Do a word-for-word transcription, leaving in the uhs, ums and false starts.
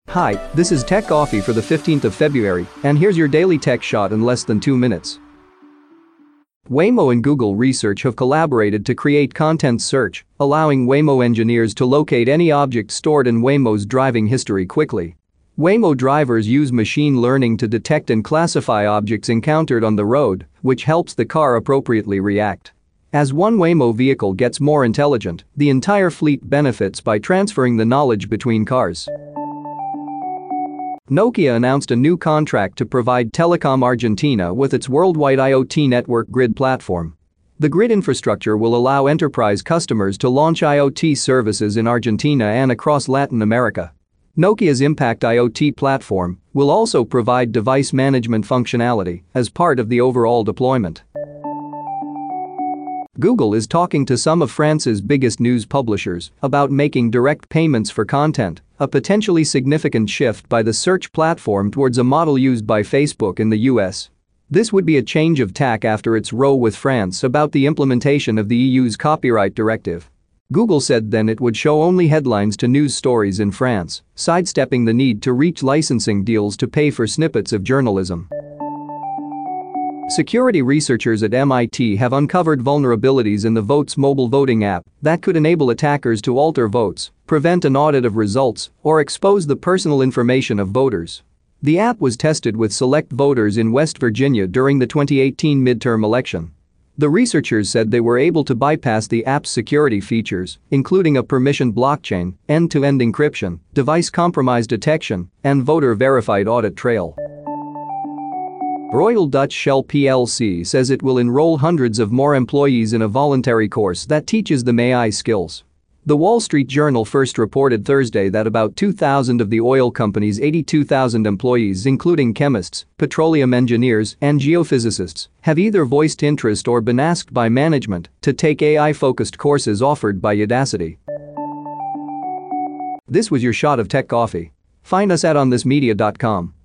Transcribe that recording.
Hi, this is Tech Coffee for the fifteenth of February, and here's your daily tech shot in less than two minutes. Waymo and Google Research have collaborated to create content search, allowing Waymo engineers to locate any object stored in Waymo's driving history quickly. Waymo drivers use machine learning to detect and classify objects encountered on the road, which helps the car appropriately react. As one Waymo vehicle gets more intelligent, the entire fleet benefits by transferring the knowledge between cars. Nokia announced a new contract to provide Telecom Argentina with its worldwide IoT network Grid platform. The Grid infrastructure will allow enterprise customers to launch IoT services in Argentina and across Latin America. Nokia's Impact IoT platform will also provide device management functionality as part of the overall deployment. Google is talking to some of France's biggest news publishers about making direct payments for content, a potentially significant shift by the search platform towards a model used by Facebook in the U S. This would be a change of tack after its row with France about the implementation of the E U's copyright directive. Google said then it would show only headlines to news stories in France, sidestepping the need to reach licensing deals to pay for snippets of journalism. Security researchers at M I T have uncovered vulnerabilities in the Votes mobile voting app that could enable attackers to alter votes, prevent an audit of results, or expose the personal information of voters. The app was tested with select voters in West Virginia during the twenty eighteen midterm election. The researchers said they were able to bypass the app's security features, including a permissioned blockchain, end-to-end encryption, device compromise detection, and voter-verified audit trail. Royal Dutch Shell P L C says it will enroll hundreds of more employees in a voluntary course that teaches them A I skills. The Wall Street Journal first reported Thursday that about two thousand of the oil company's eighty-two thousand employees, including chemists, petroleum engineers, and geophysicists, have either voiced interest or been asked by management to take A I-focused courses offered by Udacity. This was your shot of Tech Coffee. Find us at on this media dot com.